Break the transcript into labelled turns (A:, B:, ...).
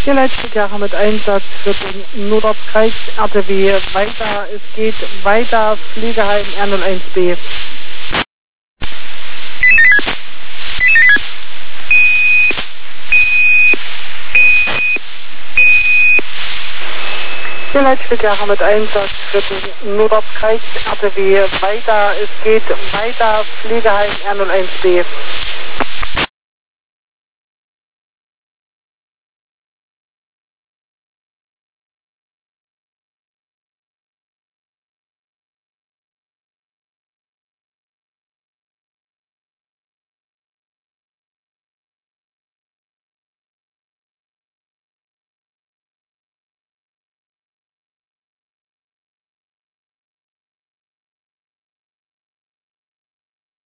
A: Ihr Leitstückjahre mit Einsatz für den Notarztkreis RTW. Weiter, es geht weiter, Pflegeheim R01B. Ihr Leitstückjahre mit Einsatz für den Notarztkreis RTW. Weiter, es geht weiter, Pflegeheim R01B.